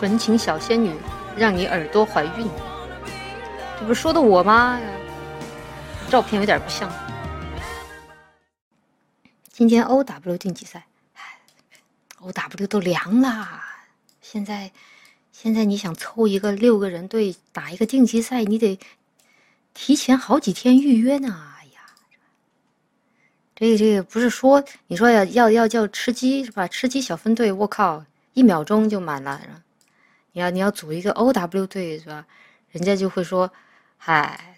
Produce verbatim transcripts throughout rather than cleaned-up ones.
纯情小仙女，让你耳朵怀孕。这不是说的我吗？照片有点不像。今天 O W 晋级赛 ，O W 都凉了。现在，现在你想凑一个六个人队打一个晋级赛，你得提前好几天预约呢。哎呀，这个这个不是说你说要要要叫吃鸡是吧？吃鸡小分队，我靠，一秒钟就满了。你要你要组一个 O W 队是吧？人家就会说，嗨，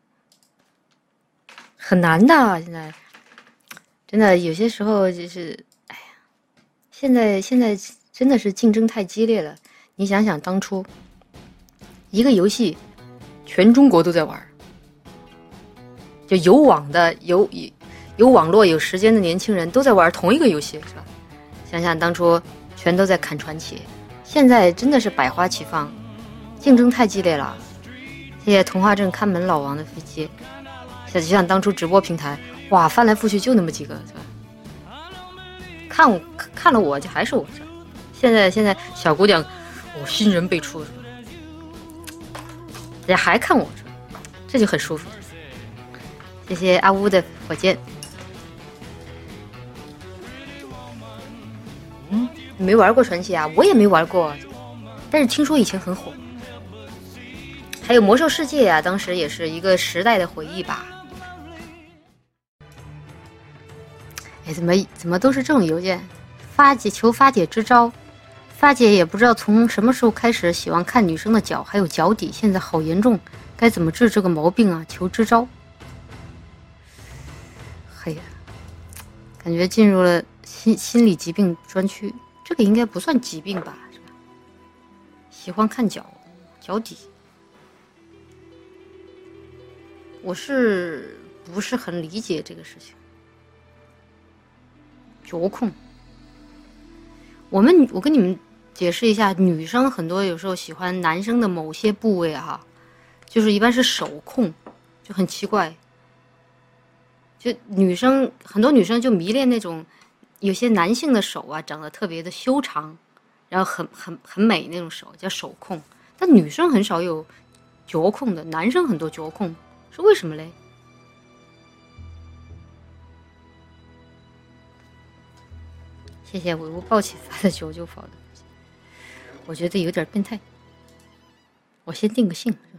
很难的。现在真的有些时候就是，哎呀，现在现在真的是竞争太激烈了。你想想当初，一个游戏，全中国都在玩，就有网的有有网络有时间的年轻人都在玩同一个游戏，是吧？想想当初全都在砍传奇，现在真的是百花齐放，竞争太激烈了。谢谢童话镇看门老王的飞机，就像当初直播平台，哇，翻来覆去就那么几个，是吧？看我看了我就还是我，是吧？现在现在小姑娘，我、哦、新人辈出，是吧？人家还看我，是吧？这就很舒服。谢谢阿乌的火箭。嗯，你没玩过传奇啊？我也没玩过，但是听说以前很火。还有魔兽世界啊，当时也是一个时代的回忆吧。哎，怎么怎么都是这种邮件？发姐求发姐支招，发姐也不知道从什么时候开始喜欢看女生的脚，还有脚底，现在好严重，该怎么治这个毛病啊？求支招。嘿呀，感觉进入了心心理疾病专区，这个应该不算疾病吧？是吧？喜欢看脚，脚底。我是不是很理解这个事情？脚控，我们我跟你们解释一下，女生很多有时候喜欢男生的某些部位啊，就是一般是手控，就很奇怪。就女生很多女生就迷恋那种有些男性的手啊，长得特别的修长，然后很很很美那种手，叫手控。但女生很少有脚控的，男生很多脚控。是为什么嘞？谢谢我无抱起发的九九跑的，我觉得有点变态。我先定个性，是吧？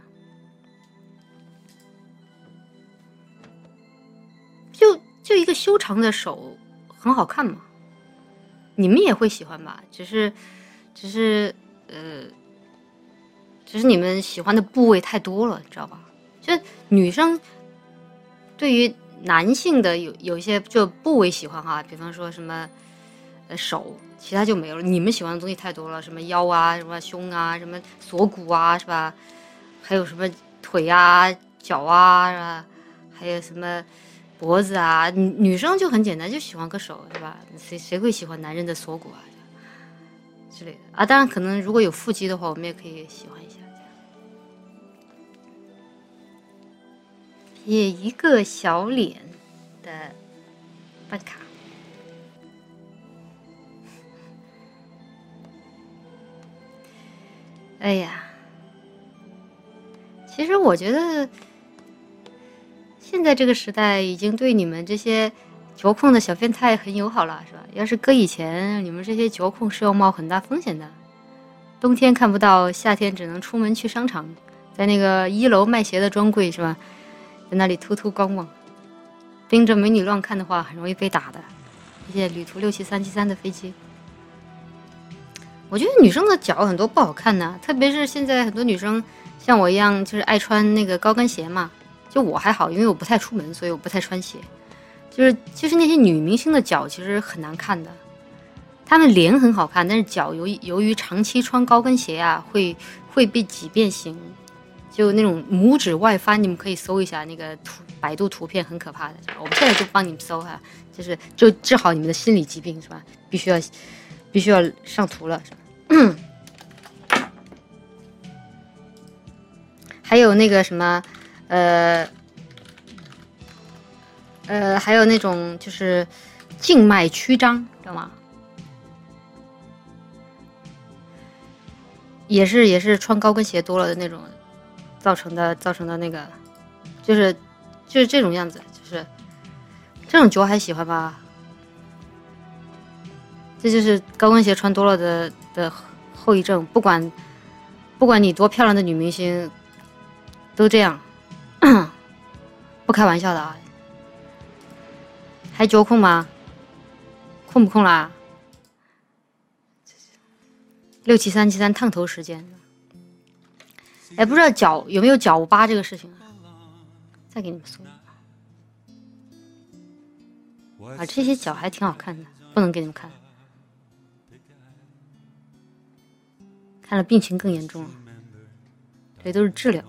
就就一个修长的手，很好看嘛。你们也会喜欢吧？只是，只是呃，只是你们喜欢的部位太多了，你知道吧？就女生对于男性的有有一些就部位喜欢哈，比方说什么呃手，其他就没有了。你们喜欢的东西太多了，什么腰啊，什么胸啊，什么锁骨啊，是吧？还有什么腿啊、脚啊，是吧？还有什么脖子啊？女女生就很简单，就喜欢个手，是吧？谁谁会喜欢男人的锁骨啊之类的啊？当然，可能如果有腹肌的话，我们也可以喜欢一下。也一个小脸的办卡，哎呀，其实我觉得现在这个时代已经对你们这些脚控的小变态很友好了，是吧？要是搁以前，你们这些脚控是要冒很大风险的，冬天看不到，夏天只能出门去商场，在那个一楼卖鞋的专柜，是吧？在那里偷偷观望，盯着美女乱看的话，很容易被打的。谢谢旅途六七三七三的飞机。我觉得女生的脚很多不好看呢，特别是现在很多女生像我一样，就是爱穿那个高跟鞋嘛。就我还好，因为我不太出门，所以我不太穿鞋。就是其实那些女明星的脚其实很难看的，她们脸很好看，但是脚由于由于长期穿高跟鞋啊，会会被挤变形。就那种拇指外翻，你们可以搜一下那个图，百度图片很可怕的。我们现在就帮你们搜哈，就是就治好你们的心理疾病是吧？必须要必须要上图了是吧？还有那个什么，呃呃，还有那种就是静脉曲张，知道吗？ 也是也是穿高跟鞋多了的那种造成的造成的那个，就是就是这种样子，就是这种脚还喜欢吧？这就是高跟鞋穿多了的的后遗症，不管不管你多漂亮的女明星，都这样，不开玩笑的啊！还脚控吗？控不控啦？六七三七三烫头时间，哎，不知道脚有没有脚疤这个事情啊？再给你们说啊，这些脚还挺好看的，不能给你们看，看了病情更严重了，这都是治疗。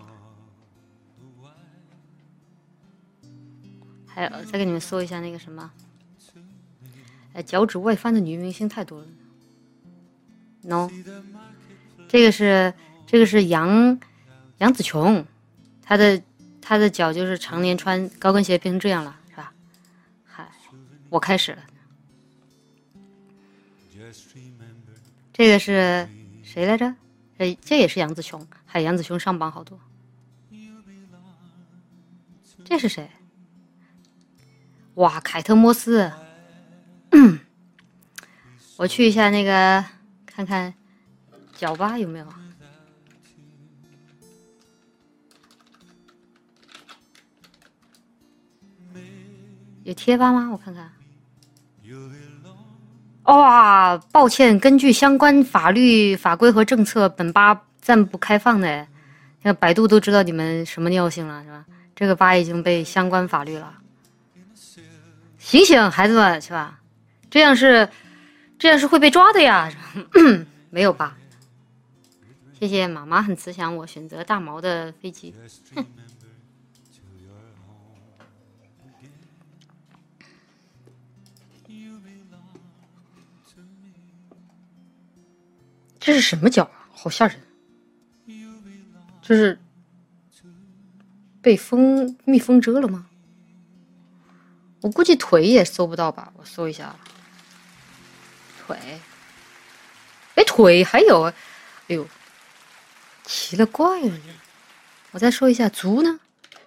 还有，再给你们说一下那个什么，哎，脚趾外翻的女明星太多了。no， 这个是这个是杨杨紫琼，她的她的脚就是常年穿高跟鞋变成这样了，是吧？嗨，我开始了。这个是谁来着？这这也是杨紫琼，还有杨紫琼上榜好多。这是谁？哇，凯特摩斯。嗯，我去一下那个看看脚疤有没有。有贴吧吗？我看看。哇，抱歉，根据相关法律法规和政策，本吧暂不开放的。那百度都知道你们什么尿性了，是吧？这个吧已经被相关法律了。醒醒，孩子们，是吧？这样是，这样是会被抓的呀。没有吧？谢谢妈妈很慈祥，我选择大毛的飞机。哼。这是什么脚啊？好吓人！这是被蜂蜜蜂蛰了吗？我估计腿也搜不到吧，我搜一下。腿，哎，腿还有，哎呦，奇了怪了！我再说一下足呢？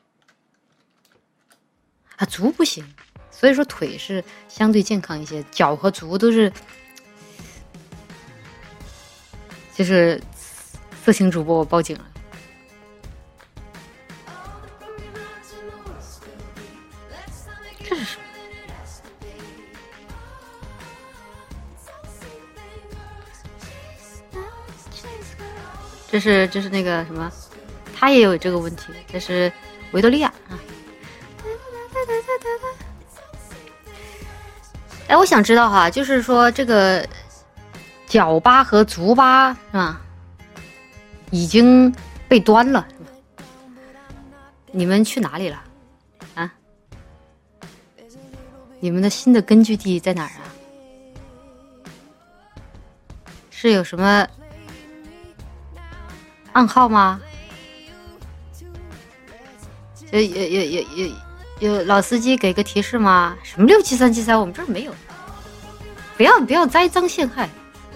啊，足不行，所以说腿是相对健康一些，脚和足都是，就是色情主播，我报警了。这是什么？这是这是那个什么，他也有这个问题。这是维多利亚啊。哎，我想知道哈，就是说这个脚疤和足疤是吧，已经被端了，是吧？你们去哪里了？啊？你们的新的根据地在哪儿啊？是有什么暗号吗？有有有有有有老司机给个提示吗？什么六七三七三？我们这儿没有。不要不要栽赃陷害。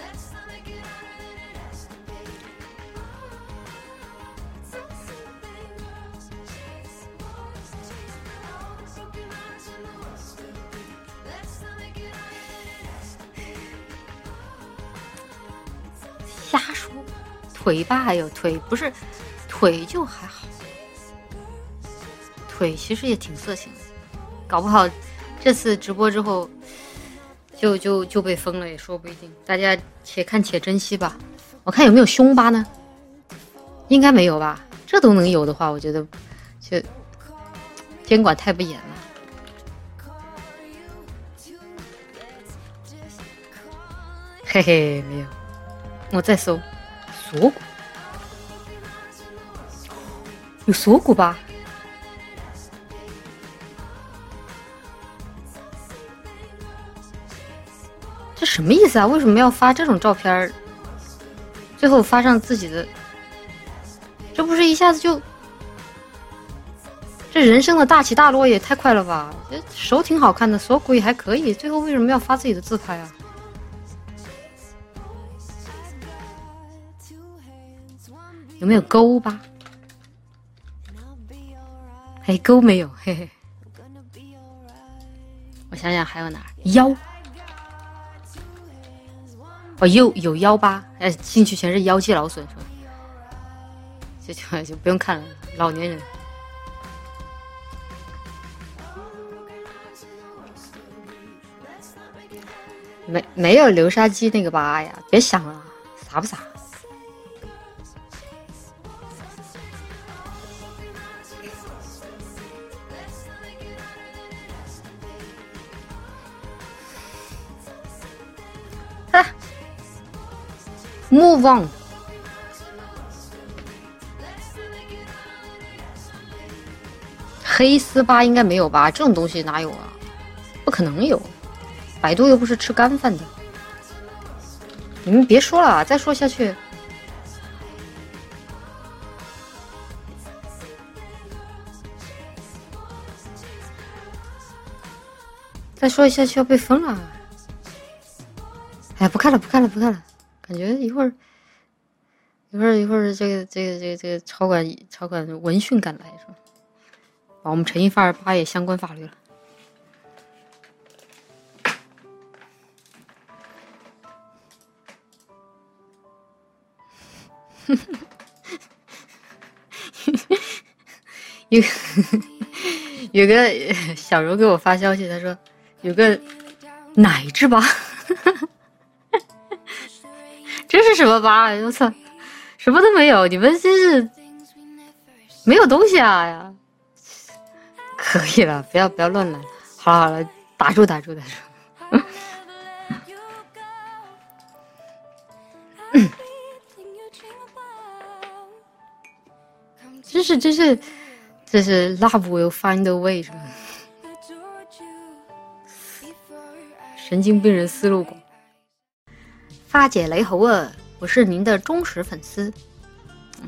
瞎说，腿吧还有腿不是腿就还好。腿其实也挺色情的，搞不好这次直播之后就就就被封了也说不一定，大家且看且珍惜吧。我看有没有胸疤呢？应该没有吧？这都能有的话，我觉得就监管太不严了。嘿嘿，没有。我再搜锁骨，有锁骨吧？这什么意思啊？为什么要发这种照片，最后发上自己的？这不是一下子就……这人生的大起大落也太快了吧？这手挺好看的，锁骨也还可以，最后为什么要发自己的自拍啊？ 有没有钩疤？哎，钩没有，嘿嘿。我想想还有哪儿？腰。哦，有有腰疤，哎，进去全是腰肌劳损是吧？就就就不用看了，老年人。没没有流沙肌那个疤呀，别想了，傻不傻？啊 ，Move on。黑丝疤应该没有吧？这种东西哪有啊？不可能有。百度又不是吃干饭的，你们别说了，再说下去，再说下去要被封了。哎，不看了，不看了，不看了，感觉一会儿，一会儿，一会儿，这个，这个，这个，这个超管超管闻讯赶来，是吧？把我们陈一发儿扒也相关法律了。有有个小柔给我发消息，他说有个奶痣疤，这是什么疤？我操，什么都没有，你们真是没有东西啊呀！可以了，不要不要乱来。好了好了，打住打住打住。真是真是，这是 love will find a way 是吧？神经病人思路广。发姐雷猴啊，我是您的忠实粉丝。嗯，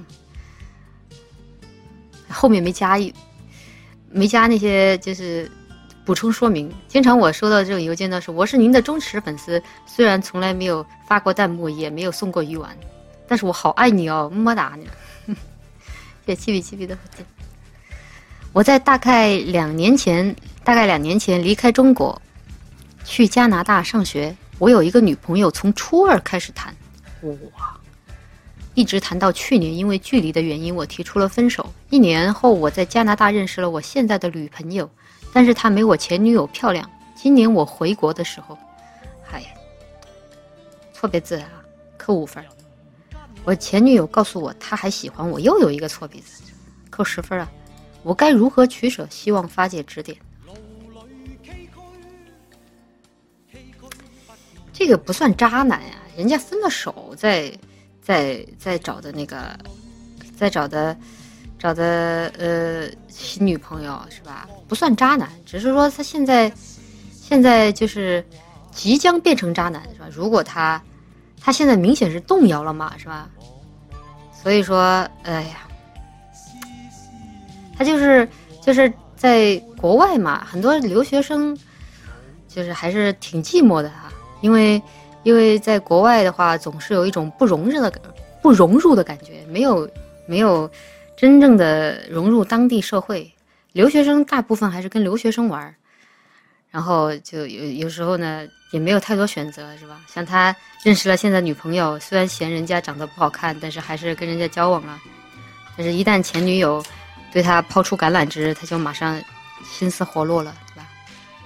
后面没加一，没加那些就是补充说明。经常我收到这种邮件的是，我是您的忠实粉丝，虽然从来没有发过弹幕，也没有送过鱼丸，但是我好爱你哦，么么哒你。谢谢七比七比的火箭。我在大概两年前，大概两年前离开中国，去加拿大上学。我有一个女朋友，从初二开始谈，哇，一直谈到去年，因为距离的原因，我提出了分手。一年后，我在加拿大认识了我现在的女朋友，但是她没我前女友漂亮。今年我回国的时候，哎，错别字啊，扣五分。我前女友告诉我她还喜欢我，又有一个错别字，扣十分啊！我该如何取舍？希望发姐指点。这个不算渣男呀，人家分了手再再再找的那个，再找的找的呃新女朋友是吧？不算渣男，只是说他现在现在就是即将变成渣男是吧？如果他他现在明显是动摇了嘛是吧？所以说，哎呀，他就是就是在国外嘛，很多留学生就是还是挺寂寞的哈、啊，因为因为在国外的话，总是有一种不融入的不融入的感觉，没有没有真正的融入当地社会。留学生大部分还是跟留学生玩，然后就有有时候呢也没有太多选择是吧？像他认识了现在女朋友，虽然嫌人家长得不好看，但是还是跟人家交往了。但是一旦前女友对他抛出橄榄枝，他就马上心思活络了，对吧？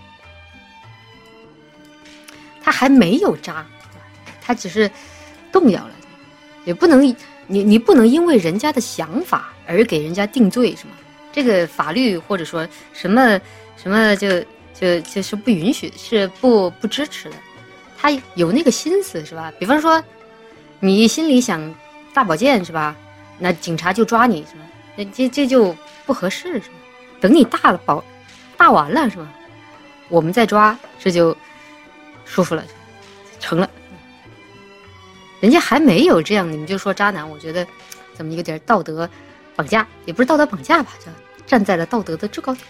他还没有渣，他只是动摇了，也不能你你不能因为人家的想法而给人家定罪是吗？这个法律或者说什么什么就就就是不允许，是不不支持的。他有那个心思是吧？比方说你心里想大保健是吧？那警察就抓你是吧？那这这就不合适是吧？等你大了保大完了是吧？我们再抓，这就舒服了，成了。人家还没有这样，你们就说渣男，我觉得怎么有点道德绑架，也不是道德绑架吧，就站在了道德的制高点。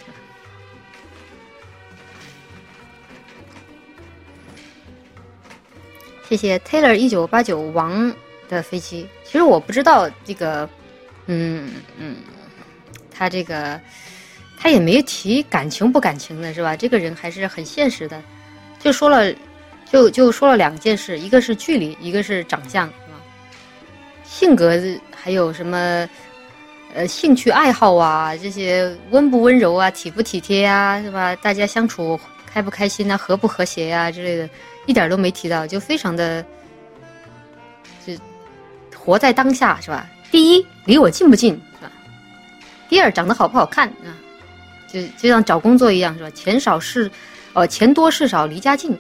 谢谢 Taylor 一九八九王的飞机。其实我不知道这个嗯嗯，他这个他也没提感情不感情的是吧？这个人还是很现实的，就说了就就说了两件事，一个是距离，一个是长相，是吧？性格还有什么呃兴趣爱好啊，这些温不温柔啊，体不体贴啊，是吧？大家相处开不开心啊，和不和谐呀、啊、之类的，一点都没提到，就非常的就活在当下，是吧？第一，离我近不近，是吧？第二，长得好不好看啊？就就像找工作一样，是吧？钱少事，呃，钱多事少，离家近。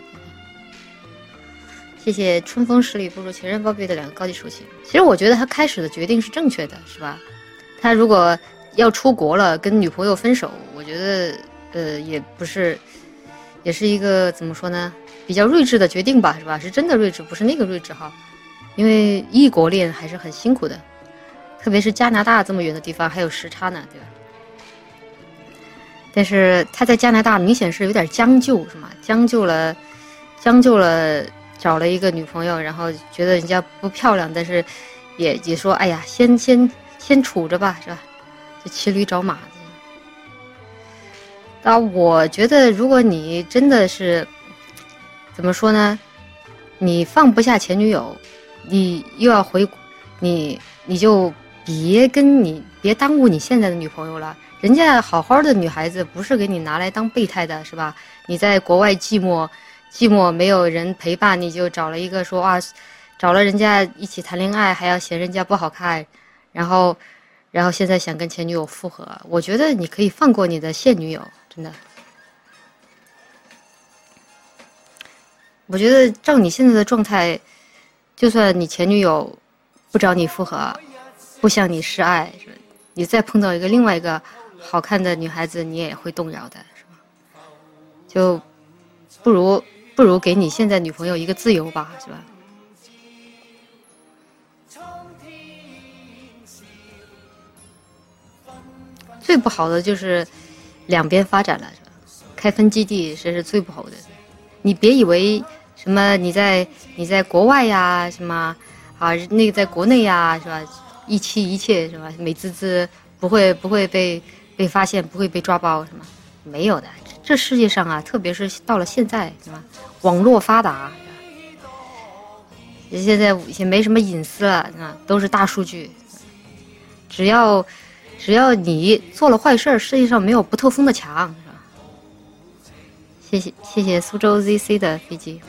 谢谢春风十里不如前任报备的两个高级属性。其实我觉得他开始的决定是正确的，是吧？他如果要出国了，跟女朋友分手，我觉得呃也不是，也是一个怎么说呢，比较睿智的决定吧，是吧？是真的睿智，不是那个睿智哈。因为异国恋还是很辛苦的。特别是加拿大这么远的地方还有时差呢，对吧？但是他在加拿大明显是有点将就，是吗？将就了，将就了，找了一个女朋友，然后觉得人家不漂亮，但是也也说，哎呀，先先先处着吧，是吧？就骑驴找马。那我觉得，如果你真的是怎么说呢？你放不下前女友，你又要回，你你就。别跟你别耽误你现在的女朋友了，人家好好的女孩子不是给你拿来当备胎的，是吧？你在国外寂寞，寂寞没有人陪伴，你就找了一个说啊，找了人家一起谈恋爱，还要嫌人家不好看，然后，然后现在想跟前女友复合，我觉得你可以放过你的现女友，真的。我觉得照你现在的状态，就算你前女友不找你复合。不向你示爱，是吧？你再碰到一个另外一个好看的女孩子，你也会动摇的，是吧？就不如不如给你现在女朋友一个自由吧，是吧？最不好的就是两边发展了，是吧？开分基地这是最不好的。你别以为什么你在你在国外呀，什么啊那个在国内呀，是吧？一妻一妾是吧？美滋滋，不会不会被被发现，不会被抓包是吗？没有的，这世界上啊，特别是到了现在是吧？网络发达，现在也没什么隐私了啊，都是大数据。只要只要你做了坏事，世界上没有不透风的墙，是吧？谢谢谢谢苏州 Z C 的飞机。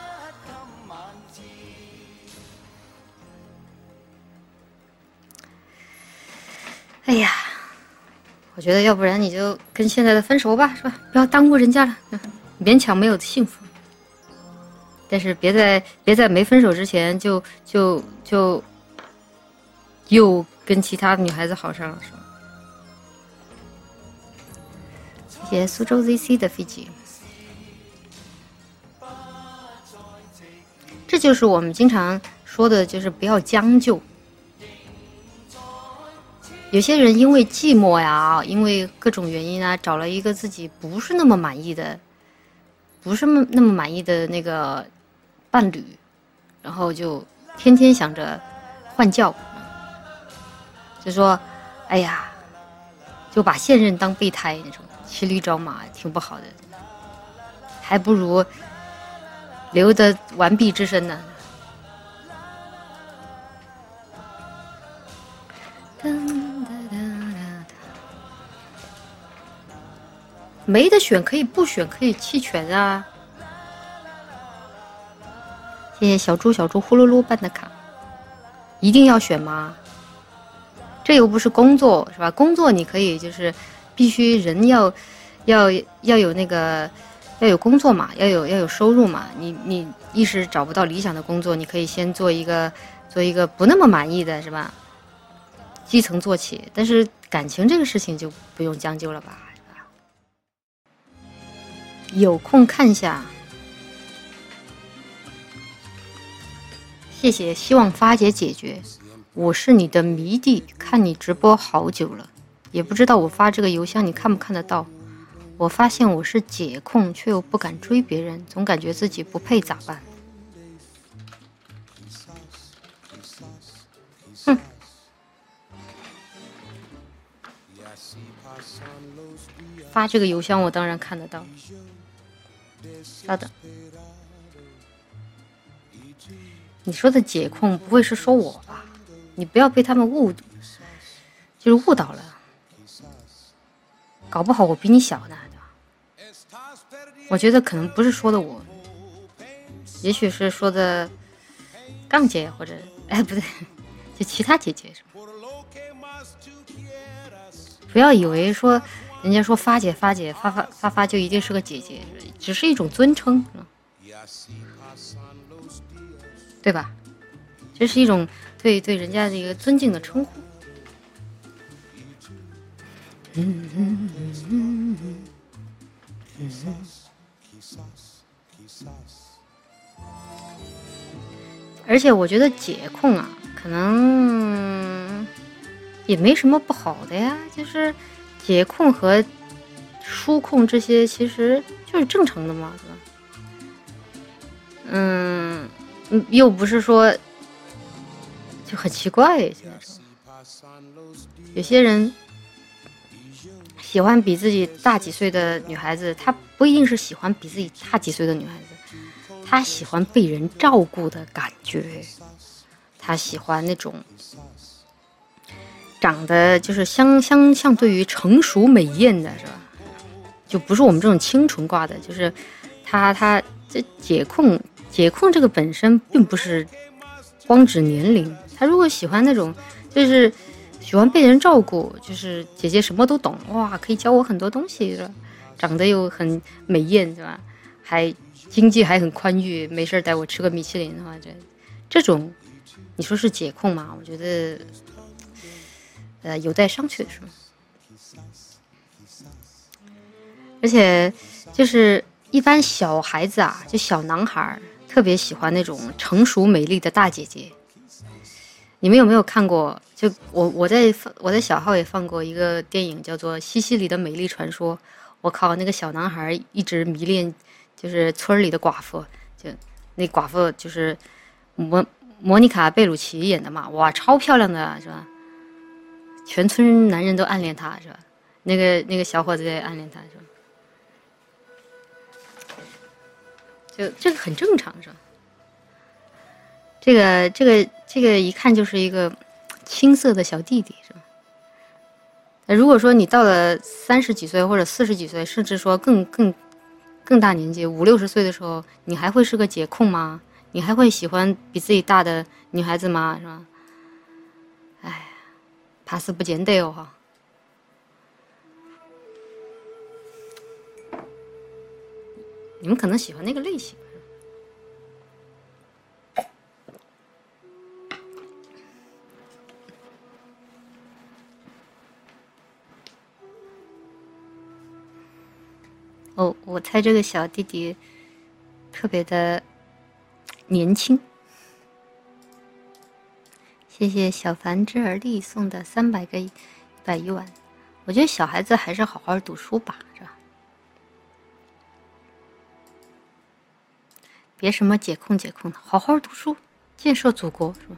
哎呀，我觉得要不然你就跟现在的分手吧，是吧？不要耽误人家了，勉强没有幸福。但是别在别在没分手之前就就就又跟其他女孩子好上了，是吧？谢谢苏州 Z C 的飞机。这就是我们经常说的，就是不要将就。有些人因为寂寞呀，因为各种原因啊，找了一个自己不是那么满意的，不是那么满意的那个伴侣，然后就天天想着换教，就说，哎呀，就把现任当备胎那种，骑驴找马，挺不好的，还不如留得完璧之身呢。没得选可以不选，可以弃权啊！谢谢小猪小猪呼噜噜办的卡，一定要选吗？这又不是工作是吧？工作你可以就是必须人要要要有那个要有工作嘛，要有要有收入嘛。你你一时找不到理想的工作，你可以先做一个做一个不那么满意的是吧？基层做起，但是感情这个事情就不用将就了吧。有空看下，谢谢，希望发姐解决。我是你的迷弟，看你直播好久了，也不知道我发这个邮箱你看不看得到。我发现我是解控，却又不敢追别人，总感觉自己不配，咋办？哼， 发这个邮箱我当然看得到。稍等，你说的解控不会是说我吧？你不要被他们误，就是误导了。搞不好我比你小呢，对吧？我觉得可能不是说的我，也许是说的杠姐或者哎不对，就其他姐姐是吧？不要以为说人家说发姐发姐发发发发就一定是个姐姐，只是一种尊称，对吧？这是一种对对人家的一个尊敬的称呼。嗯嗯嗯嗯嗯而且我觉得解控啊，可能也没什么不好的呀，就是解控和输控这些其实就是正常的嘛，是吧？嗯，又不是说就很奇怪。现在说有些人喜欢比自己大几岁的女孩子，她不一定是喜欢比自己大几岁的女孩子，她喜欢被人照顾的感觉，她喜欢那种长得就是相相相对于成熟美艳的，是吧？就不是我们这种清纯挂的，就是她她这解控解控这个本身并不是光指年龄，她如果喜欢那种就是喜欢被人照顾，就是姐姐什么都懂，哇，可以教我很多东西，是吧？长得又很美艳，是吧？还经济还很宽裕，没事带我吃个米其林的话，这这种你说是解控吗？我觉得呃有待商榷，是吗？而且就是一般小孩子啊，就小男孩特别喜欢那种成熟美丽的大姐姐。你们有没有看过？就我我在我在小号也放过一个电影，叫做《西西里的美丽传说》。我靠，那个小男孩一直迷恋，就是村里的寡妇，就那寡妇就是莫莫妮卡贝鲁奇演的嘛，哇，超漂亮的，是吧？全村男人都暗恋她，是吧？那个那个小伙子也暗恋她，是吧？就这个很正常，是吧？这个这个这个一看就是一个青涩的小弟弟，是吧？如果说你到了三十几岁或者四十几岁，甚至说更更更大年纪，五六十岁的时候，你还会是个解控吗？你还会喜欢比自己大的女孩子吗？是吧？哎，怕是不简单哦哈。你们可能喜欢那个类型。哦，我猜这个小弟弟特别的年轻。谢谢小凡之而立送的三百个一百一万。我觉得小孩子还是好好读书吧，是吧？别什么解控解控的，好好读书，建设祖国，是吧？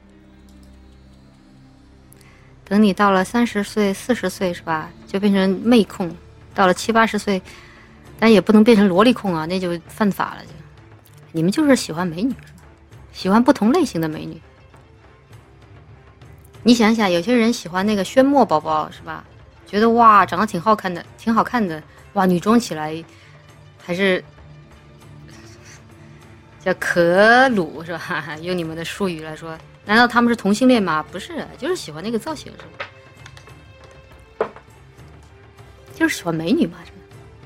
等你到了三十岁、四十岁，是吧？就变成妹控，到了七八十岁。但也不能变成萝莉控啊，那就犯法了就。你们就是喜欢美女，喜欢不同类型的美女。你想想，有些人喜欢那个宣墨宝宝，是吧？觉得哇，长得挺好看的，挺好看的，哇，女装起来还是叫可鲁，是吧？用你们的术语来说，难道他们是同性恋吗？不是，就是喜欢那个造型，是吧？就是喜欢美女嘛，是吧？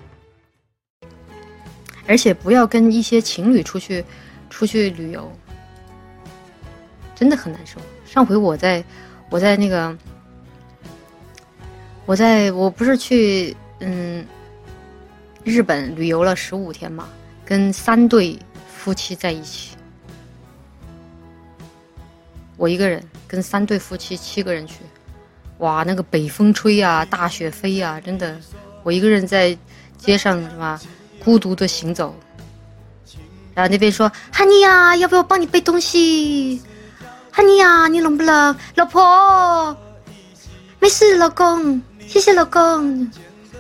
而且不要跟一些情侣出去出去旅游，真的很难受。上回我在我在那个我在我不是去嗯日本旅游了十五天嘛，跟三对夫妻在一起，我一个人跟三对夫妻七个人去，哇，那个北风吹啊，大雪飞啊，真的，我一个人在街上是吧？孤独的行走，然后那边说哈尼呀，要不要帮你背东西？哈尼呀，你冷不冷？老婆，没事，老公， 谢谢老公。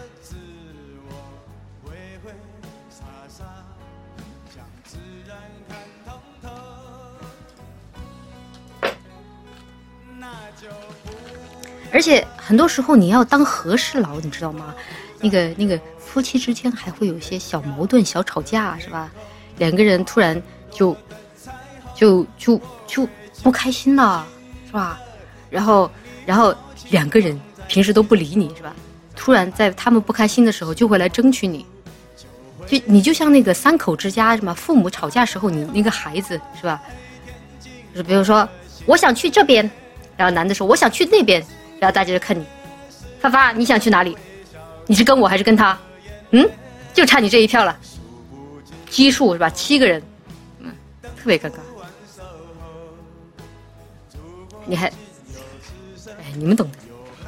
而且很多时候你要当和事佬，你知道吗？那个那个夫妻之间还会有一些小矛盾、小吵架，是吧？两个人突然就就就就不开心了，是吧？然后然后两个人平时都不理你，是吧？突然在他们不开心的时候就会来争取你，就你就像那个三口之家，什么父母吵架时候，你那个孩子，是吧？就是比如说我想去这边，然后男的说我想去那边。然后大家就看你，发发，你想去哪里？你是跟我还是跟他？嗯，就差你这一票了。基数是吧？七个人，嗯，特别尴尬。你还，哎，你们懂的。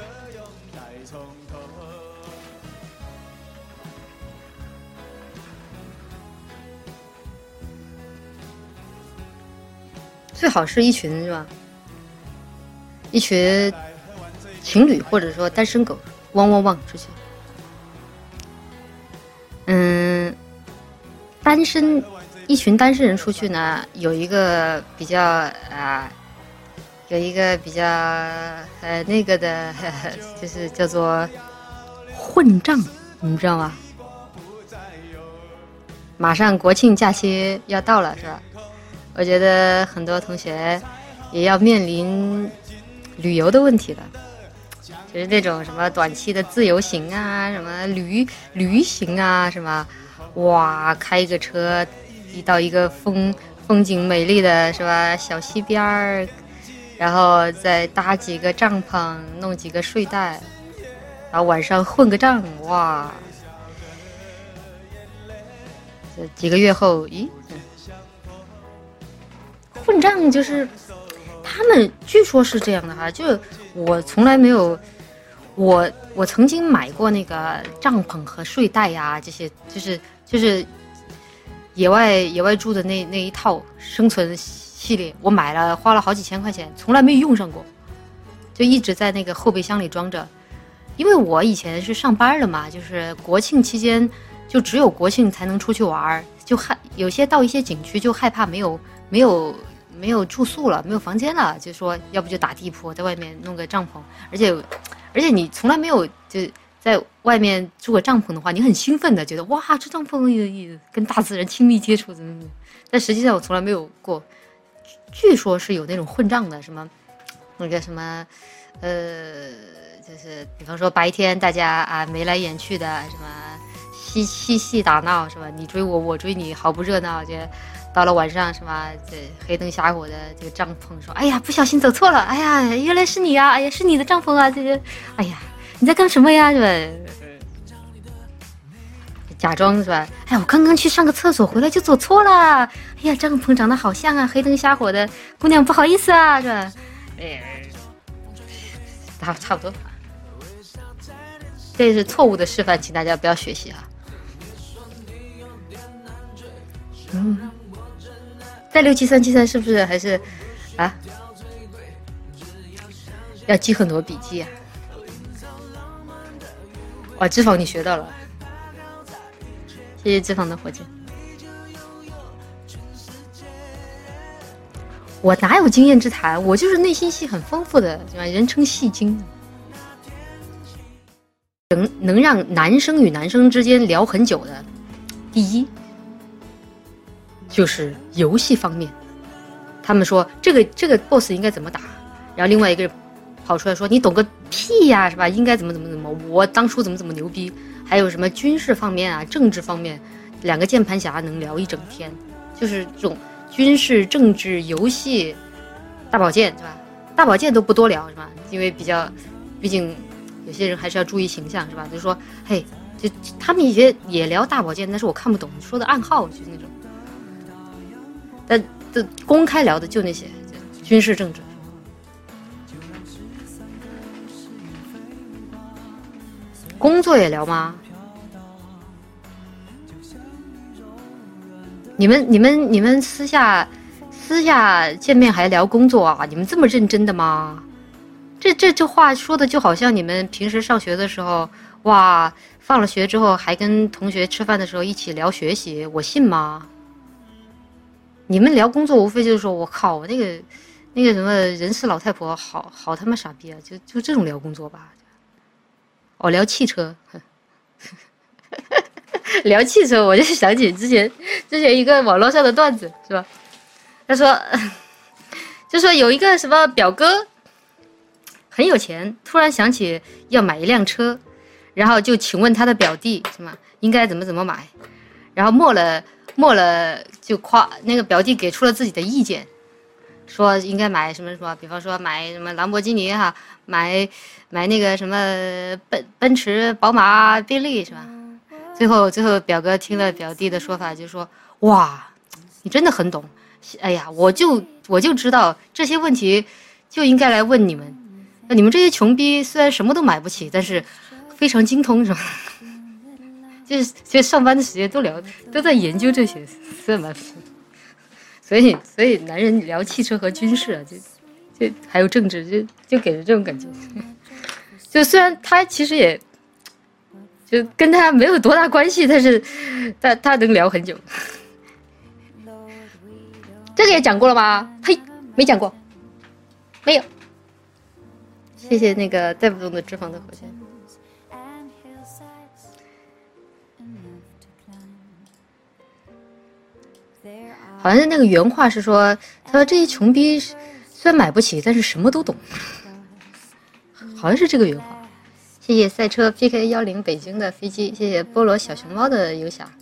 最好是一群是吧？一群。情侣或者说单身狗汪汪汪出去。嗯，单身一群单身人出去呢，有一个比较啊、呃，有一个比较呃那个的，呵呵就是叫做混账，你知道吗？马上国庆假期要到了，是吧？我觉得很多同学也要面临旅游的问题了。就是那种什么短期的自由行啊，什么旅旅行啊，什么，哇，开一个车，一到一个风风景美丽的是吧小溪边儿，然后再搭几个帐篷，弄几个睡袋，然后晚上混个账，哇，这几个月后，咦，混账就是他们据说是这样的哈，就我从来没有。我我曾经买过那个帐篷和睡袋呀、啊，这些就是就是野外野外住的那那一套生存系列，我买了花了好几千块钱，从来没用上过，就一直在那个后备箱里装着。因为我以前是上班的嘛，就是国庆期间就只有国庆才能出去玩，就害有些到一些景区就害怕没有没有没有住宿了，没有房间了，就说要不就打地铺，在外面弄个帐篷，而且。而且你从来没有就在外面住过帐篷的话，你很兴奋的觉得哇，这帐篷有跟大自然亲密接触怎么怎么，但实际上我从来没有过。据说是有那种混账的，什么那个什么，呃，就是比方说白天大家啊眉来眼去的，什么嬉嬉戏打闹是吧？你追我，我追你，好不热闹。就到了晚上是吧？这黑灯瞎火的这个帐篷说，哎呀，不小心走错了，哎呀，原来是你啊，哎呀，是你的帐篷啊，这个，哎呀，你在干什么呀？是吧？假装是吧？哎，我刚刚去上个厕所回来就走错了，哎呀，帐篷长得好像啊，黑灯瞎火的，姑娘不好意思啊，是吧？哎，差差不多。这是错误的示范，请大家不要学习啊。嗯。在六七三七三是不是还是啊？要记很多笔记啊！哇，脂肪你学到了，谢谢脂肪的火箭。我哪有经验之谈？我就是内心戏很丰富的，对吧？人称戏精，能能让男生与男生之间聊很久的，第一。就是游戏方面，他们说这个这个 boss 应该怎么打，然后另外一个人跑出来说你懂个屁呀，是吧？应该怎么怎么怎么，我当初怎么怎么牛逼。还有什么军事方面啊，政治方面，两个键盘侠能聊一整天，就是这种军事、政治、游戏、大保健是吧？大保健都不多聊是吧？因为比较，毕竟有些人还是要注意形象是吧？就是说，嘿，就他们也也聊大保健，但是我看不懂说的暗号，就是那种。但这公开聊的就那些军事政治。工作也聊吗？你们你们你们私下私下见面还聊工作啊？你们这么认真的吗？ 这这这话说的就好像你们平时上学的时候，哇，放了学之后还跟同学吃饭的时候一起聊学习，我信吗？你们聊工作无非就是说，我靠，那个那个什么人事老太婆，好好他妈傻逼啊！就就这种聊工作吧。哦，聊汽车，聊汽车，我就想起之前之前一个网络上的段子，是吧？他说，就说有一个什么表哥很有钱，突然想起要买一辆车，然后就请问他的表弟，什么应该怎么怎么买，然后默了。默了就夸那个表弟给出了自己的意见，说应该买什么什么，比方说买什么兰博基尼哈，买买那个什么奔奔驰、宝马、宾利是吧？最后最后表哥听了表弟的说法，就说哇，你真的很懂，哎呀，我就我就知道这些问题就应该来问你们，你们这些穷逼虽然什么都买不起，但是非常精通是吧？就是就上班的时间都聊都在研究这些，是蛮所以所以男人聊汽车和军事啊，就就还有政治，就就给人这种感觉。就虽然他其实也就跟他没有多大关系，但是他他能聊很久。这个也讲过了吗？呸，没讲过，没有。谢谢那个带不动的脂肪的火箭。好像是那个原话是说，他说这些穷逼虽然买不起，但是什么都懂，好像是这个原话。谢谢赛车 P K 一零北京的飞机，谢谢菠萝小熊猫的游侠，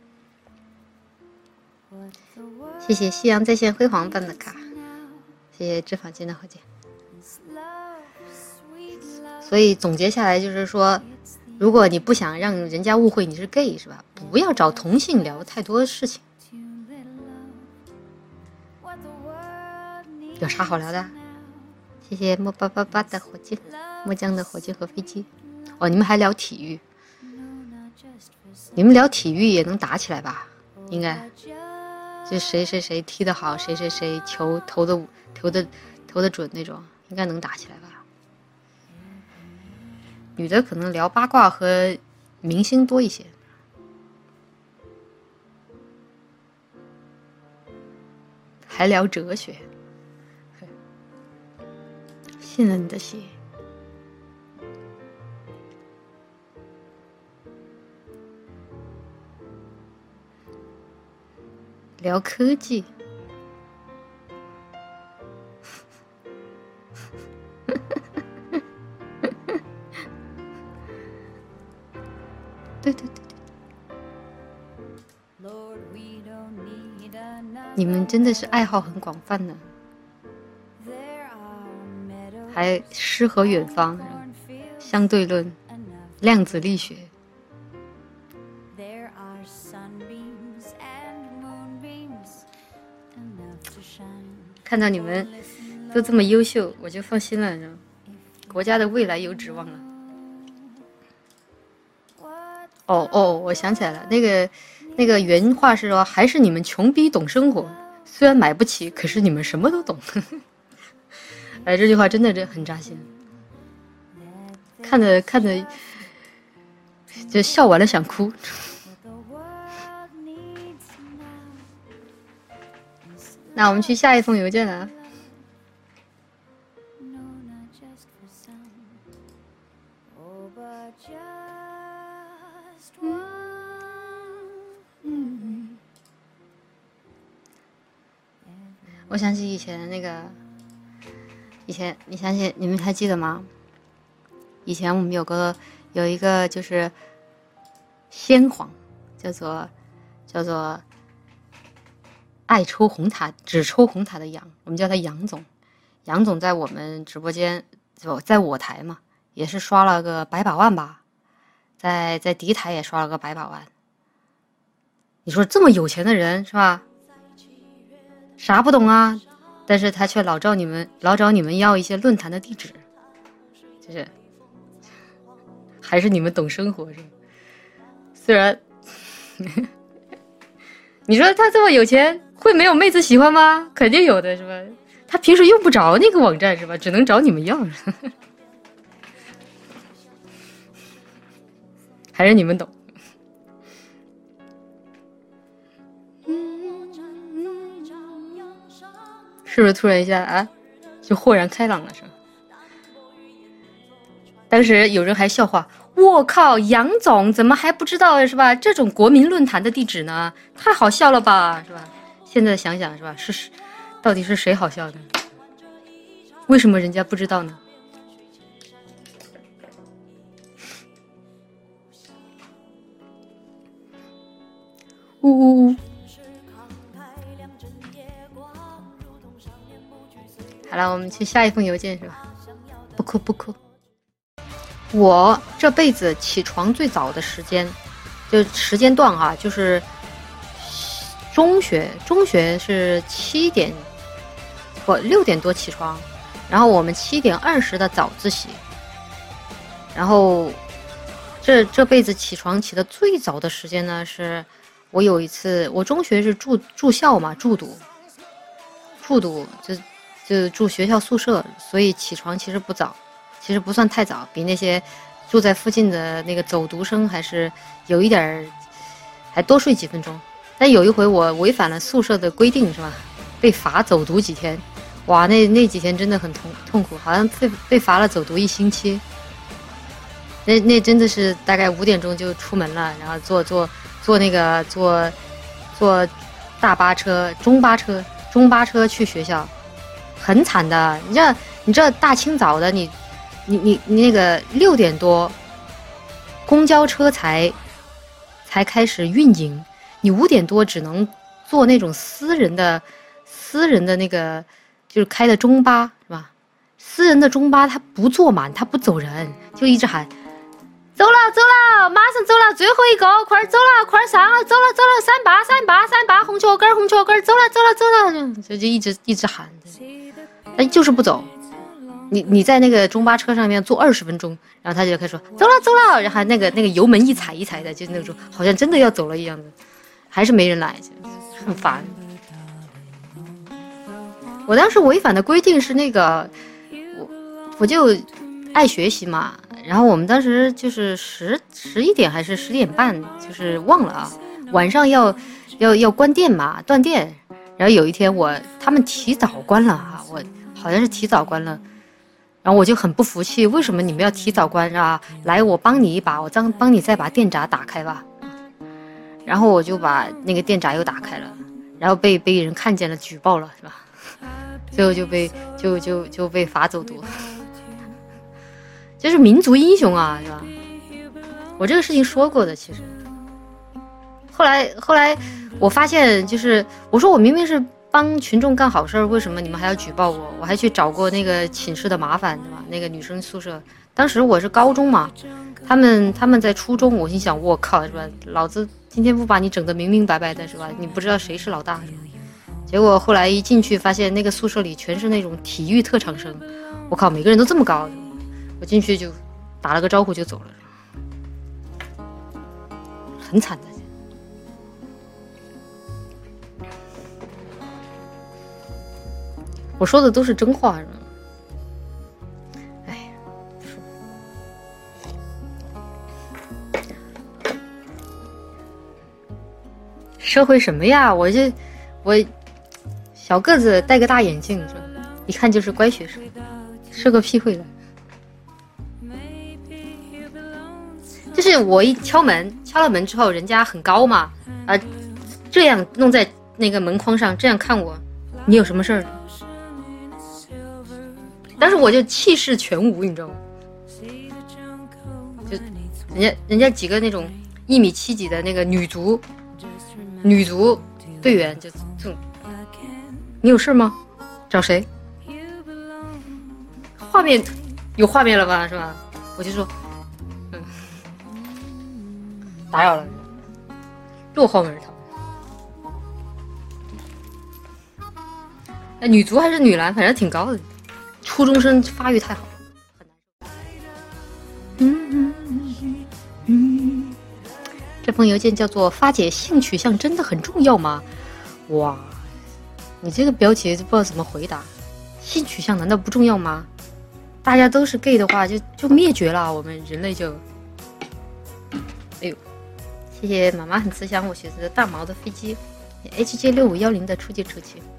谢谢夕阳在线辉煌办的卡，谢谢脂肪金的火箭。所以总结下来就是说，如果你不想让人家误会你是 gay 是吧，不要找同性聊太多的事情。有啥好聊的？谢谢莫八八八的火箭，莫江的火箭和飞机。哦，你们还聊体育？你们聊体育也能打起来吧？应该，就谁谁谁踢得好，谁谁谁球投的投的投的准那种，应该能打起来吧？女的可能聊八卦和明星多一些。还聊哲学，信了你的邪。聊科技，对对对对，你们真的是爱好很广泛呢，还诗和远方、相对论、量子力学。看到你们都这么优秀，我就放心了，你知道吗？国家的未来有指望了。哦哦，我想起来了，那个那个原话是说，还是你们穷逼懂生活，虽然买不起，可是你们什么都懂。哎，这句话真的很扎心，看着看着就笑完了想哭。那我们去下一封邮件了。我想起以前那个，以前你想起你们还记得吗？以前我们有个有一个就是先皇，叫做叫做。爱抽红塔只抽红塔的杨，我们叫他杨总。杨总在我们直播间，就在我台嘛，也是刷了个百把万吧，在在敌台也刷了个百把万。你说这么有钱的人是吧？啥不懂啊？但是他却老找你们老找你们要一些论坛的地址，就是还是你们懂生活是吧？虽然你说他这么有钱，会没有妹子喜欢吗？肯定有的是吧？ 他平时用不着那个网站是吧？只能找你们要。还是你们懂。是不是突然一下啊，就豁然开朗了是吧？当时有人还笑话，我靠，杨总怎么还不知道是吧？这种国民论坛的地址呢，太好笑了吧是吧？现在想想是吧，是到底是谁好笑的？为什么人家不知道呢？呜呜呜！好了，我们去下一封邮件是吧？不哭不哭。我这辈子起床最早的时间，就时间段哈、啊，就是中学，中学是七点不六点多起床，然后我们七点二十的早自习，然后这这辈子起床起的最早的时间呢，是我有一次，我中学是住住校嘛，住读，住读就就住学校宿舍，所以起床其实不早。其实不算太早，比那些住在附近的那个走读生还是有一点，还多睡几分钟。但有一回我违反了宿舍的规定是吧，被罚走读几天，哇，那那几天真的很痛痛苦，好像被被罚了走读一星期。那那真的是大概五点钟就出门了，然后坐坐坐那个坐坐大巴车、中巴车、中巴车去学校，很惨的。你知道，你知道大清早的你。你你你那个六点多，公交车才才开始运营，你五点多只能坐那种私人的私人的那个就是开的中巴是吧？私人的中巴它不坐满，它不走人，就一直喊走了走了，马上走了，最后一个，快走了快上了，走了走了，三八三八三八，红球根红球根，走了走了走了，就就一直一直喊，哎，就是不走。你你在那个中巴车上面坐二十分钟，然后他就开始说走了走了，然后那个那个油门一踩一踩的，就那种好像真的要走了一样的，还是没人来，很烦。我当时违反的规定是那个，我我就爱学习嘛，然后我们当时就是十十一点还是十点半，就是忘了啊，晚上要要要关电嘛，断电。然后有一天我他们提早关了哈、啊，我好像是提早关了。然后我就很不服气，为什么你们要提早关啊？来，我帮你一把，我帮帮你再把电闸打开吧。然后我就把那个电闸又打开了，然后被被人看见了，举报了，是吧？最后就被就就就被罚走读，这是民族英雄啊，是吧？我这个事情说过的，其实。后来后来我发现，就是我说我明明是。帮群众干好事儿，为什么你们还要举报我？我还去找过那个寝室的麻烦，对吧？那个女生宿舍，当时我是高中嘛，他们他们在初中，我心想，我靠，是吧？老子今天不把你整得明明白白的，是吧？你不知道谁是老大，是吧？结果后来一进去，发现那个宿舍里全是那种体育特长生，我靠，每个人都这么高，我进去就打了个招呼就走了，很惨的。我说的都是真话，是吧？哎，社会什么呀？我这我小个子，戴个大眼镜，是吧？一看就是乖学生，社个屁会了。就是我一敲门，敲了门之后，人家很高嘛，啊，这样弄在那个门框上，这样看我，你有什么事儿？但是我就气势全无，你知道吗？就人家人家几个那种一米七几的那个女足女足队员就就，你有事吗？找谁？画面有画面了吧，是吧？我就说，嗯，打扰了，落后门儿他。哎，女足还是女篮，反正挺高的。初中生发育太好，很难受。嗯嗯嗯嗯。这封邮件叫做“发姐性取向真的很重要吗？”哇，你这个标题就不知道怎么回答。 性取向难道不重要吗？大家都是 gay 的话，就就灭绝了，我们人类就。哎呦，谢谢妈妈很慈祥，我选择大毛的飞机 ，H J 六五幺零的初级车型。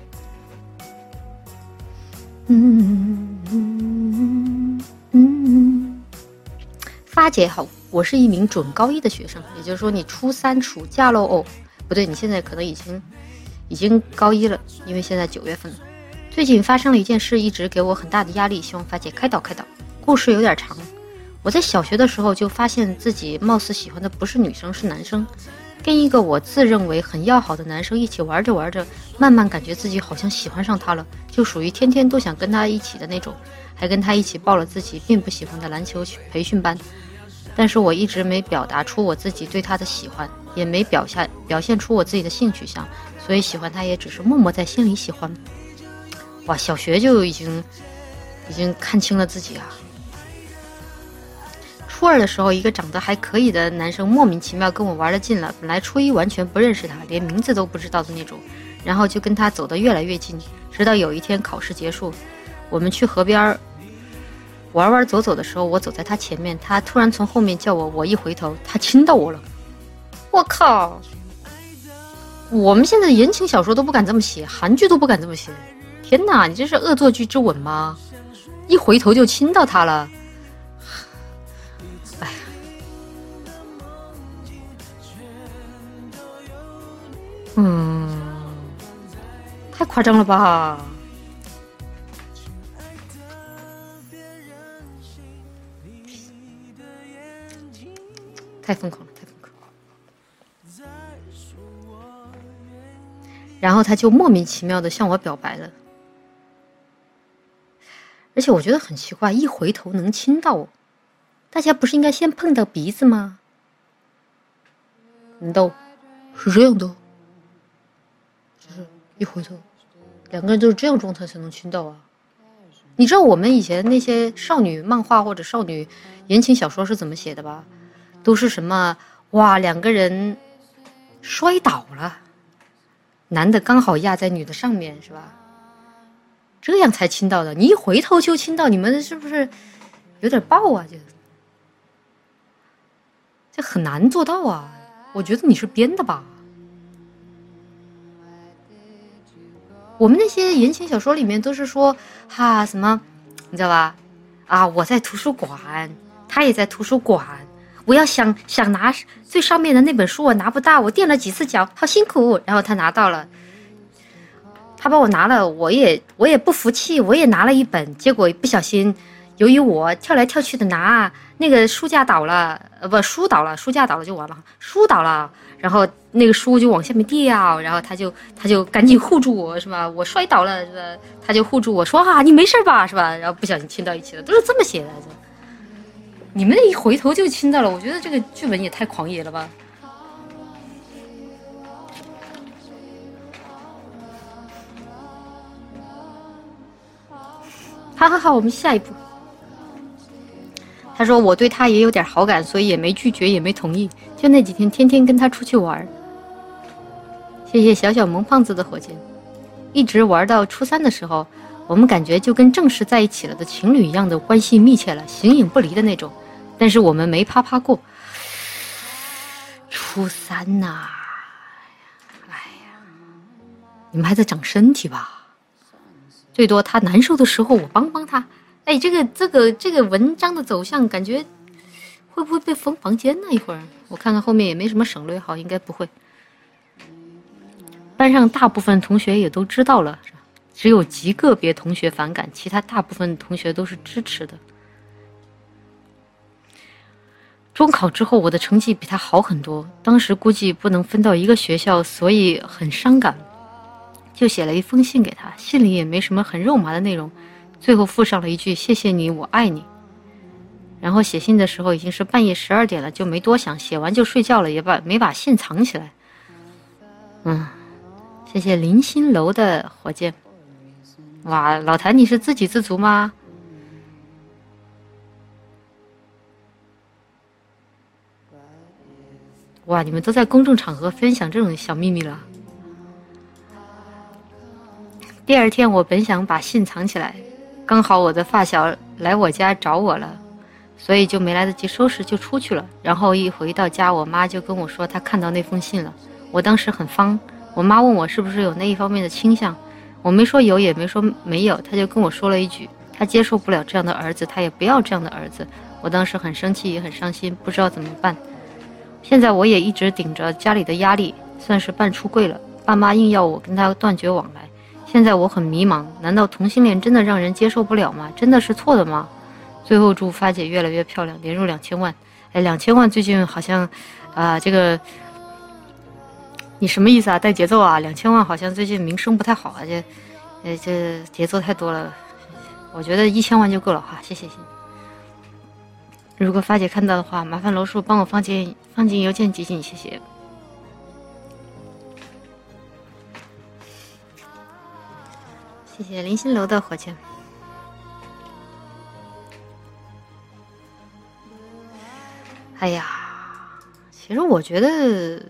嗯嗯嗯，发姐好，我是一名准高一的学生，也就是说你初三暑假喽哦，不对，你现在可能已经已经高一了，因为现在九月份了。最近发生了一件事，一直给我很大的压力，希望发姐开导开导。故事有点长，我在小学的时候就发现自己貌似喜欢的不是女生，是男生。跟一个我自认为很要好的男生一起玩着玩着，慢慢感觉自己好像喜欢上他了，就属于天天都想跟他一起的那种，还跟他一起报了自己并不喜欢的篮球培训班。但是我一直没表达出我自己对他的喜欢，也没表现表现出我自己的性取向，所以喜欢他也只是默默在心里喜欢。哇，小学就已经已经看清了自己啊！初二的时候，一个长得还可以的男生莫名其妙跟我玩了近了，本来初一完全不认识他，连名字都不知道的那种，然后就跟他走得越来越近，直到有一天考试结束，我们去河边玩玩走走的时候，我走在他前面，他突然从后面叫我，我一回头，他亲到我了。我靠！我们现在言情小说都不敢这么写，韩剧都不敢这么写。天哪，你这是恶作剧之吻吗？一回头就亲到他了。哎呀，嗯，太夸张了吧？太疯狂了，太疯狂了。然后他就莫名其妙的向我表白了，而且我觉得很奇怪，一回头能亲到我，大家不是应该先碰到鼻子吗？难道是这样的？就是一回头，两个人都是这样状态才能亲到啊？你知道我们以前那些少女漫画或者少女言情小说是怎么写的吧？都是什么哇，两个人摔倒了，男的刚好压在女的上面，是吧？这样才亲到的，你一回头就亲到，你们是不是有点爆啊？这这很难做到啊！我觉得你是编的吧？我们那些言情小说里面都是说哈什么，你知道吧？啊，我在图书馆，他也在图书馆，我要想想拿最上面的那本书，我拿不到，我垫了几次脚，好辛苦。然后他拿到了，他帮我拿了，我也我也不服气，我也拿了一本，结果不小心，由于我跳来跳去的拿，那个书架倒了，呃不，书倒了，书架倒了就完了，书倒了，然后那个书就往下面掉，然后他就他就赶紧护住我，是吧？我摔倒了，是吧？他就护住我说啊，你没事吧，是吧？然后不小心亲到一起了，都是这么写的。你们一回头就亲到了，我觉得这个剧本也太狂野了吧！好好好，我们下一步。他说我对他也有点好感，所以也没拒绝，也没同意。就那几天，天天跟他出去玩。谢谢小小萌胖子的火箭，一直玩到初三的时候，我们感觉就跟正式在一起了的情侣一样的关系密切了，形影不离的那种。但是我们没啪啪过。初三呐、啊，哎呀，你们还在长身体吧？最多他难受的时候，我帮帮他。哎，这个这个这个文章的走向，感觉会不会被封房间呢？一会儿我看看后面也没什么省略号，应该不会。班上大部分同学也都知道了，只有极个别同学反感，其他大部分同学都是支持的。中考之后，我的成绩比他好很多，当时估计不能分到一个学校，所以很伤感，就写了一封信给他，信里也没什么很肉麻的内容，最后附上了一句谢谢你，我爱你。然后写信的时候已经是半夜十二点了，就没多想，写完就睡觉了，也把没把信藏起来。嗯，谢谢林心楼的火箭。哇，老谭你是自给自足吗？哇，你们都在公众场合分享这种小秘密了。 第二天我本想把信藏起来，刚好我的发小来我家找我了，所以就没来得及收拾就出去了。然后一回到家，我妈就跟我说她看到那封信了。我当时很慌，我妈问我是不是有那一方面的倾向，我没说有也没说没有，她就跟我说了一句，她接受不了这样的儿子，她也不要这样的儿子。我当时很生气也很伤心，不知道怎么办。现在我也一直顶着家里的压力，算是半出柜了，爸妈硬要我跟他断绝往来。现在我很迷茫，难道同性恋真的让人接受不了吗？真的是错的吗？最后祝发姐越来越漂亮，连入两千万。哎，两千万最近好像啊、呃，这个你什么意思啊？带节奏啊？两千万好像最近名声不太好啊，这呃这节奏太多了。我觉得一千万就够了哈，谢谢谢谢。如果发姐看到的话，麻烦楼叔帮我放进放进邮件集锦，谢谢。谢谢林心楼的火箭。哎呀，其实我觉得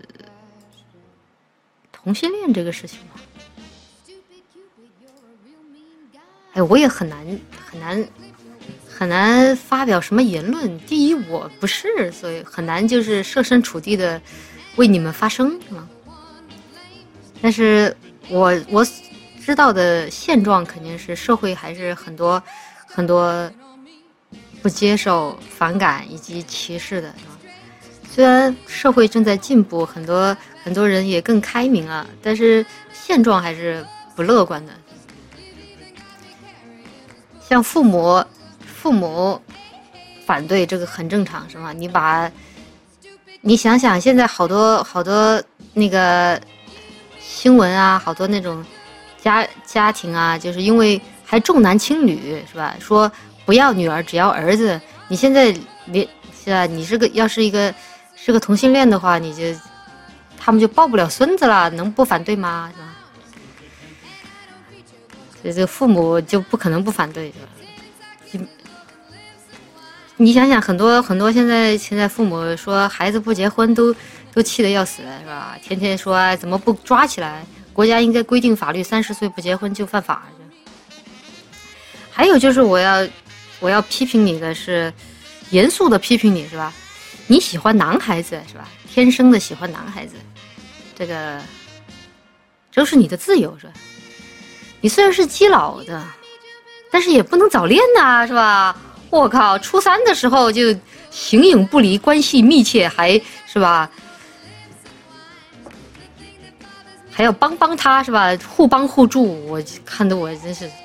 同性恋这个事情嘛，哎，我也很难很难很难发表什么言论。第一，我不是，所以很难就是设身处地的为你们发声，是吗？但是我我知道的现状肯定是社会还是很多很多不接受、反感以及歧视的。虽然社会正在进步，很多很多人也更开明了，但是现状还是不乐观的。像父母父母反对这个很正常，是吗？你把你想想，现在好多好多那个新闻啊，好多那种家家庭啊，就是因为还重男轻女，是吧？说不要女儿，只要儿子。你现在连是吧？你是个要是一个是个同性恋的话，你就他们就抱不了孙子了，能不反对吗？是吧？所以这个父母就不可能不反对，是吧？你想想，很多很多现在现在父母说孩子不结婚都都气得要死，是吧？天天说、哎、怎么不抓起来？国家应该规定法律，三十岁不结婚就犯法。还有就是我要我要批评你的是，严肃的批评你是吧？你喜欢男孩子是吧？天生的喜欢男孩子，这个这是你的自由是吧？你虽然是基佬的，但是也不能早恋呐，是吧？我靠，初三的时候就形影不离，关系密切，还是吧？还要帮帮他是吧？互帮互助，我看得我真是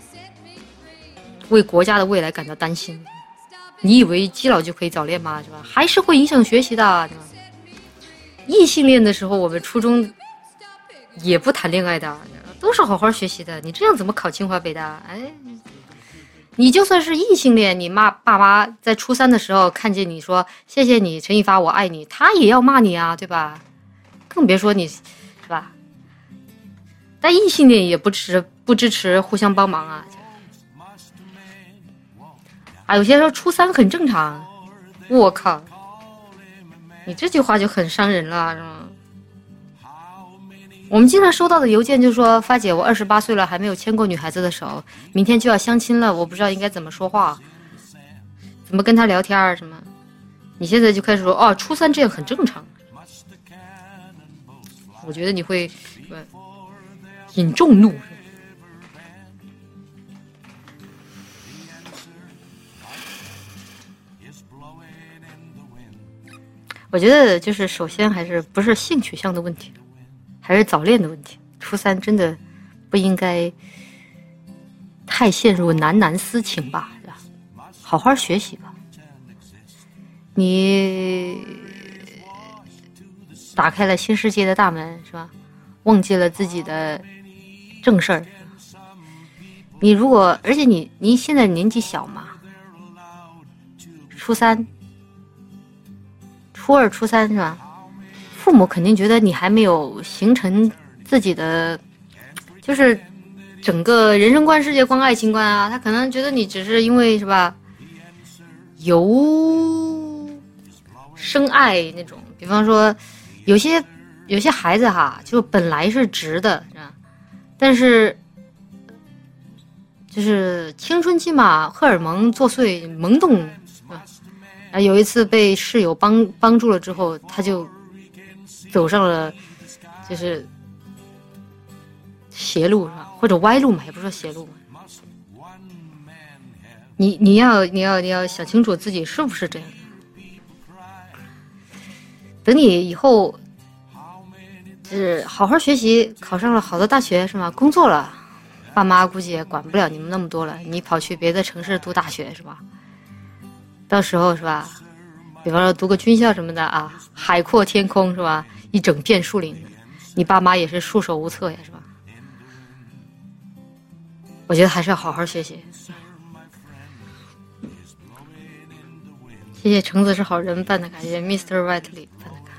为国家的未来感到担心。你以为基佬就可以早恋吗？是吧？还是会影响学习的。异性恋的时候，我们初中也不谈恋爱的，都是好好学习的。你这样怎么考清华北大？哎，你就算是异性恋，你妈爸妈在初三的时候看见你说谢谢你陈一发我爱你，他也要骂你啊，对吧？更别说你是吧？但异性恋也不支持不支持互相帮忙啊。啊，有些人说初三很正常，我靠，你这句话就很伤人了，是吗？我们经常收到的邮件就说，发姐，我二十八岁了，还没有牵过女孩子的手，明天就要相亲了，我不知道应该怎么说话，怎么跟她聊天什么。你现在就开始说，哦，初三这样很正常，我觉得你会引众怒。我觉得就是首先还是不是性取向的问题，还是早恋的问题。初三真的不应该太陷入男男私情吧，是吧？好好学习吧。你打开了新世界的大门，是吧？忘记了自己的正事儿。你如果，而且你你现在年纪小嘛，初三。初二、初三是吧？父母肯定觉得你还没有形成自己的，就是整个人生观、世界观、爱情观啊。他可能觉得你只是因为是吧，由生爱那种。比方说，有些有些孩子哈，就本来是直的，是吧？但是就是青春期嘛，荷尔蒙作祟，懵懂啊。啊，有一次被室友帮帮助了之后，他就走上了就是邪路是吧？或者歪路嘛，也不是说邪路嘛。你你要你要你要想清楚自己是不是这样的。等你以后就是好好学习，考上了好的大学是吧？工作了，爸妈估计也管不了你们那么多了，你跑去别的城市读大学是吧？到时候是吧？比方说读个军校什么的啊，海阔天空是吧？一整片树林的，你爸妈也是束手无策呀是吧？我觉得还是要好好学习。谢谢橙子是好人办的卡，谢谢 mister Whiteley 办的卡。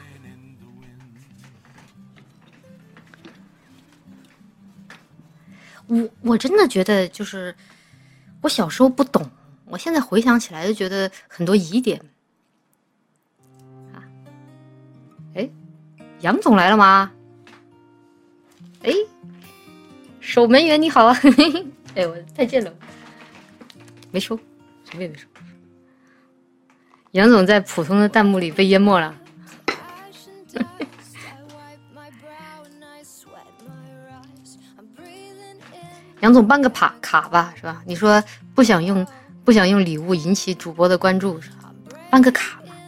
我我真的觉得就是我小时候不懂，我现在回想起来就觉得很多疑点。啊，哎，杨总来了吗？哎，守门员你好啊！哎，我再见了，没说，什么也没说。杨总在普通的弹幕里被淹没了。杨总办个卡卡吧，是吧？你说不想用不想用礼物引起主播的关注，是吧？办个卡嘛，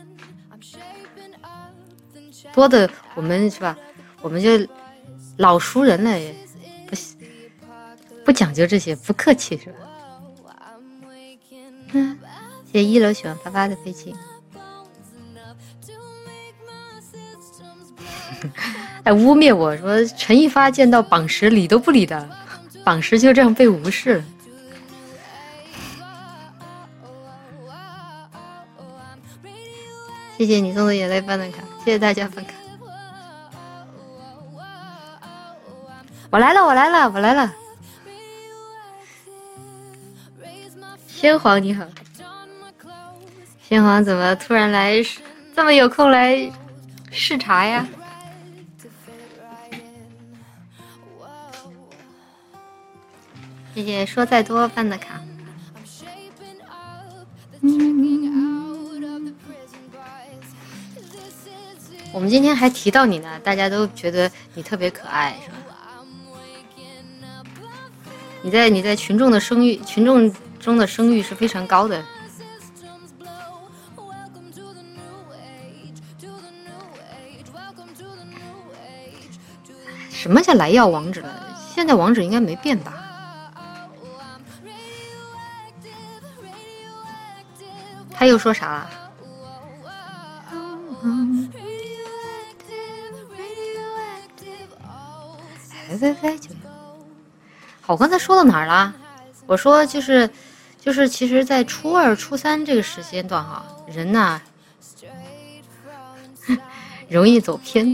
多的我们是吧？我们就老熟人了，也不不讲究这些，不客气是吧？嗯。谢谢一楼喜欢发发的飞机。哎，污蔑我说陈一发见到榜十理都不理的，榜十就这样被无视了。谢谢你送的眼泪办的卡，谢谢大家办卡。我来了，我来了，我来了。先皇你好。天皇怎么突然来这么有空来视察呀？谢谢说再多办的卡。嗯，我们今天还提到你呢，大家都觉得你特别可爱，是吧？你在你在群众的声誉，群众中的声誉是非常高的。什么叫来要网址了？现在网址应该没变吧？他又说啥了？哎喂喂，就好，我刚才说到哪儿了？我说就是就是，其实，在初二、初三这个时间段哈，人呐容易走偏。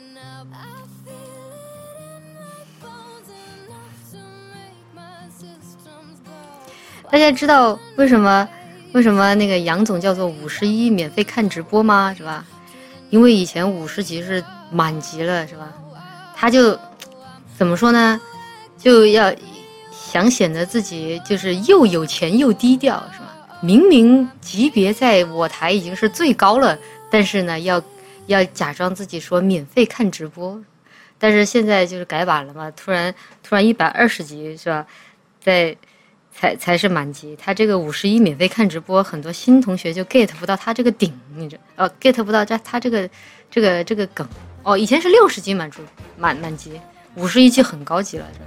大家知道为什么为什么那个杨总叫做五十一免费看直播吗？是吧？因为以前五十级是满级了，是吧？他就怎么说呢？就要想显得自己就是又有钱又低调，是吧？明明级别在我台已经是最高了，但是呢，要要假装自己说免费看直播。但是现在就是改版了嘛，突然突然一百二十级是吧？在才才是满级，他这个五十一免费看直播，很多新同学就 get 不到他这个顶，你知哦 get 不到这他这个这个这个梗哦，以前是六十级满住满满级，五十一级很高级了，是吧？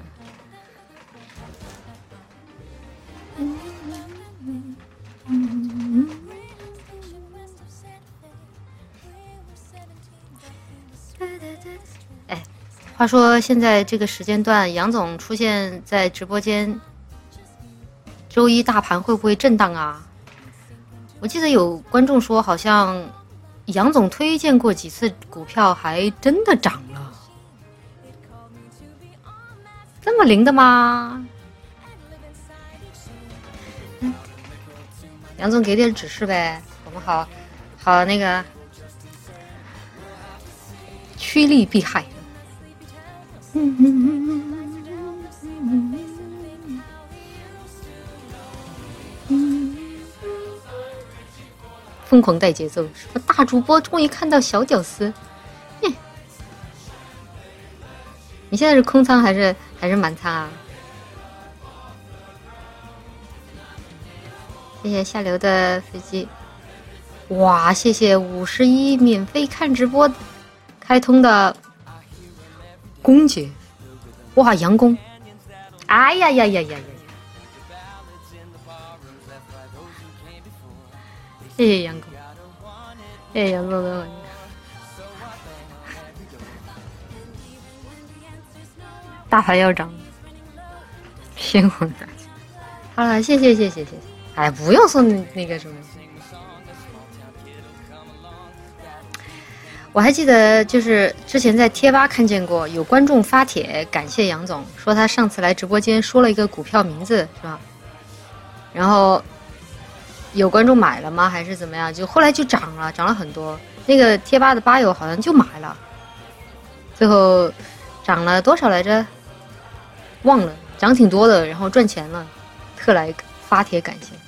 哎，话说现在这个时间段，杨总出现在直播间。周一大盘会不会震荡啊？我记得有观众说，好像杨总推荐过几次股票，还真的涨了。这么灵的吗？嗯，杨总给点指示呗，我们好好那个趋利避害。嗯嗯嗯嗯嗯疯狂带节奏，什么大主播终于看到小屌丝，哼！你现在是空舱还是还是满舱啊？谢谢下流的飞机，哇！谢谢五十一免费看直播开通的公姐，哇！杨工，哎呀呀呀呀呀！谢谢杨工，谢谢杨工的大牌要涨，偏红大姐。好了，谢谢谢谢谢谢。哎，不用送那个什么。我还记得，就是之前在贴吧看见过有观众发帖感谢杨总，说他上次来直播间说了一个股票名字，是吧？然后有观众买了吗？还是怎么样？就后来就涨了，涨了很多。那个贴吧的吧友好像就买了，最后涨了多少来着？忘了，涨挺多的，然后赚钱了，特来发帖感谢。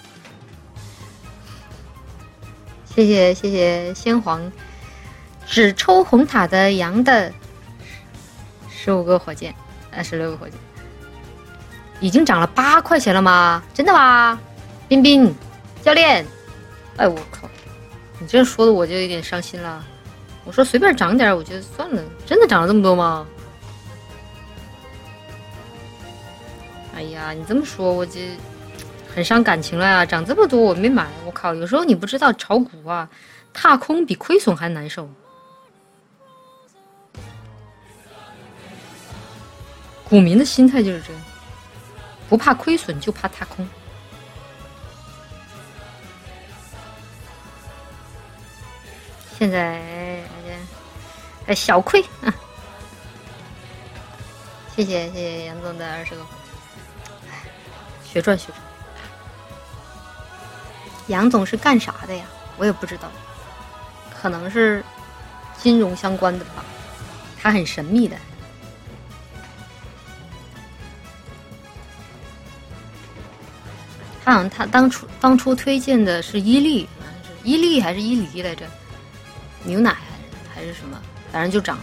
谢谢谢谢先皇。只抽红塔的羊的十五个火箭，呃，十六个火箭，已经涨了八块钱了吗？真的吗？彬彬教练，哎我靠，你这说的我就有点伤心了。我说随便涨点，我觉得算了，真的涨了这么多吗？哎呀，你这么说我就很伤感情了呀！涨这么多我没买，我靠！有时候你不知道炒股啊，踏空比亏损还难受。股民的心态就是这样，不怕亏损就怕踏空。现在还小亏啊！谢谢谢谢杨总的二十个，学赚学赚。杨总是干啥的呀？我也不知道，可能是金融相关的吧，他很神秘的。他好像他当初当初推荐的是伊利，好像是伊利还是伊犁来着，牛奶还是什么，反正就涨。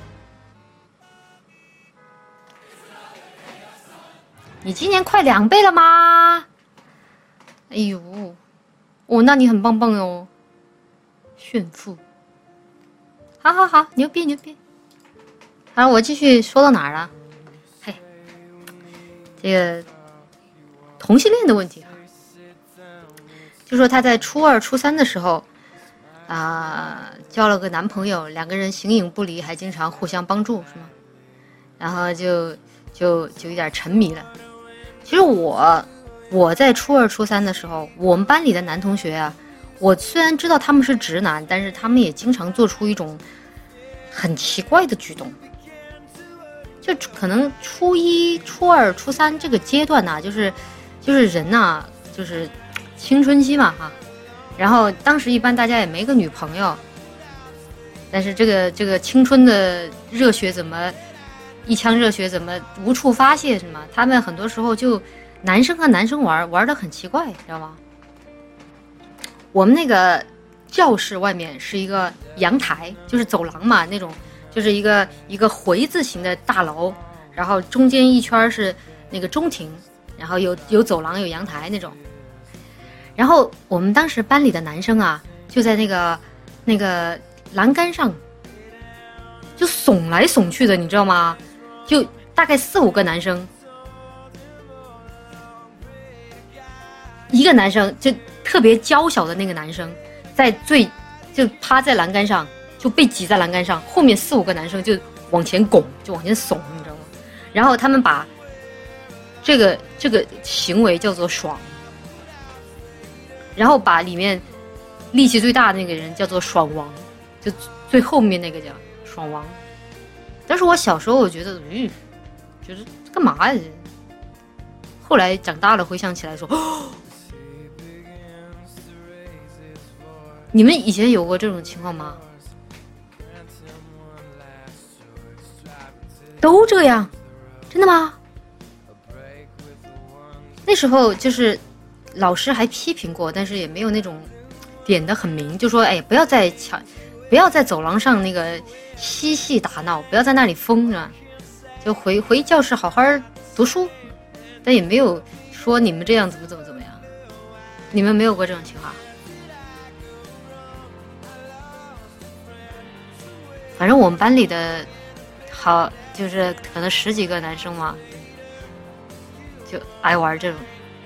你今年快两倍了吗？哎呦，哦，那你很棒棒哦，炫富。好好好，牛逼牛逼。好，我继续说到哪儿了？嘿，这个同性恋的问题哈。就说她在初二、初三的时候，啊、呃，交了个男朋友，两个人形影不离，还经常互相帮助，是吗？然后就就就有点沉迷了。其实我我在初二、初三的时候，我们班里的男同学啊，我虽然知道他们是直男，但是他们也经常做出一种很奇怪的举动。就可能初一、初二、初三这个阶段呢、啊，就是就是人呐、啊，就是青春期嘛哈。然后当时一般大家也没个女朋友，但是这个这个青春的热血怎么一腔热血怎么无处发泄是吗？他们很多时候就男生和男生玩玩得很奇怪，知道吗？我们那个教室外面是一个阳台，就是走廊嘛，那种就是一个一个回字形的大楼，然后中间一圈是那个中庭，然后有有走廊有阳台那种。然后我们当时班里的男生啊，就在那个那个栏杆上就耸来耸去的，你知道吗？就大概四五个男生，一个男生就特别娇小的那个男生，在最就趴在栏杆上，就被挤在栏杆上，后面四五个男生就往前拱，就往前耸，你知道吗？然后他们把这个这个行为叫做爽，然后把里面力气最大的那个人叫做爽王，就最后面那个叫爽王。但是我小时候我觉得，嗯，觉得干嘛呀？后来长大了回想起来说，哦，你们以前有过这种情况吗？都这样？真的吗？那时候就是老师还批评过，但是也没有那种点得很明，就说哎，不要在墙，不要在走廊上那个嬉戏打闹，不要在那里疯，是吧？就回回教室好好读书，但也没有说你们这样怎么怎么怎么样。你们没有过这种情况？反正我们班里的好就是可能十几个男生嘛，就爱玩这种。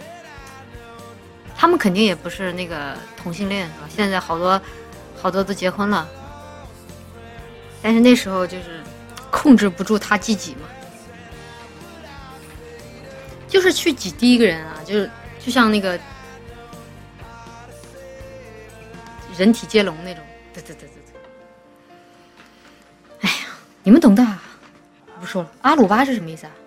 他们肯定也不是那个同性恋，是吧？现在好多好多都结婚了，但是那时候就是控制不住他自己嘛，就是去挤第一个人啊，就是就像那个人体接龙那种，对对对对对。哎呀，你们懂的，不说了。阿鲁巴是什么意思啊？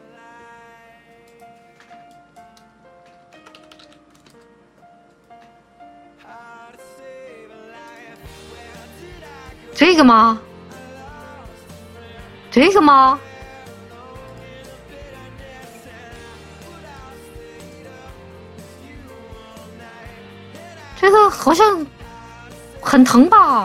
这个吗？这个吗？这个好像很疼吧？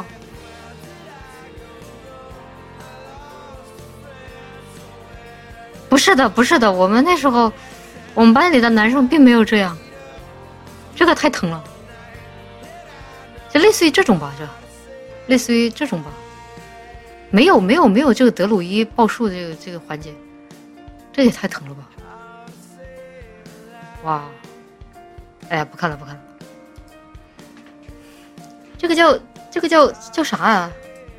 不是的，不是的，我们那时候，我们班里的男生并没有这样。这个太疼了，就类似于这种吧，这。类似于这种吧，没有没有没有这个德鲁伊报数的这个这个环节，这也太疼了吧！哇，哎呀，不看了不看了，这个叫这个叫叫啥啊？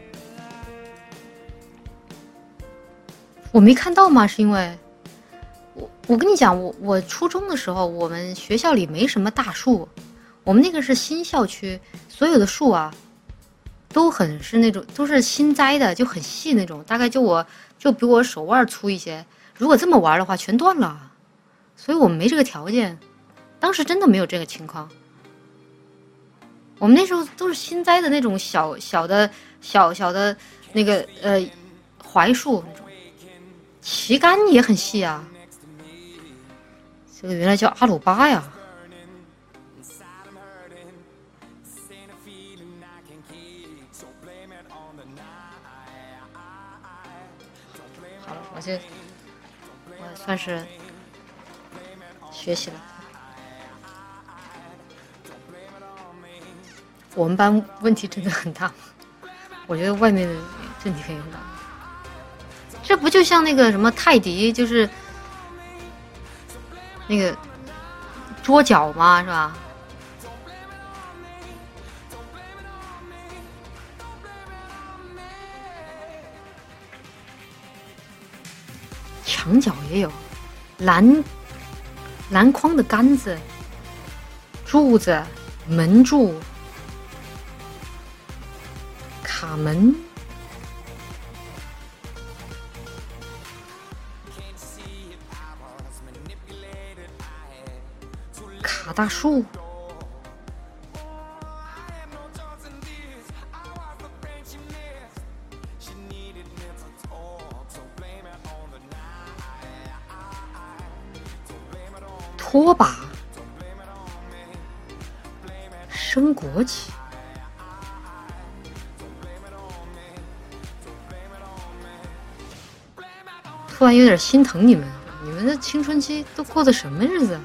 我没看到吗？是因为我我跟你讲，我我初中的时候，我们学校里没什么大树，我们那个是新校区，所有的树啊。都很是那种，都是新栽的，就很细那种，大概就我就比我手腕粗一些。如果这么玩的话，全断了。所以我们没这个条件，当时真的没有这个情况。我们那时候都是新栽的那种小小的、小小的那个呃槐树那种，旗杆也很细啊。这个原来叫阿鲁巴呀。我这我算是学习了。我们班问题真的很大，我觉得外面的问题很大。这不就像那个什么泰迪，就是那个桌角吗？是吧？墙角也有篮篮筐的杆子、柱子、门柱、卡门、卡大树。拖把、升国旗，突然有点心疼你们，你们的青春期都过的什么日子？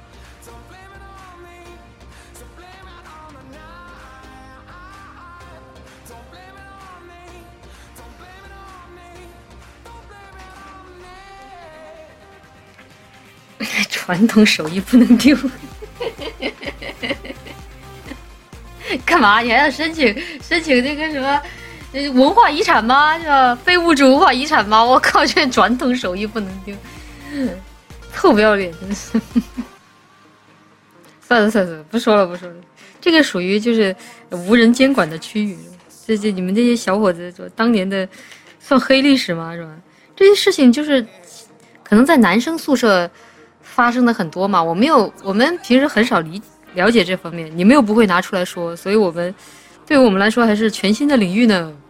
传统手艺不能丢。干嘛？你还要申请申请那个什么文化遗产吗？是吧？非物质文化遗产吗？我靠，这传统手艺不能丢，臭不要脸！真是。算了算了，不说了不说了。这个属于就是无人监管的区域，这这你们这些小伙子说当年的算黑历史吗？是吧？这些事情就是可能在男生宿舍发生的很多嘛，我没有，我们平时很少理了解这方面，你们又不会拿出来说，所以我们对于我们来说还是全新的领域呢。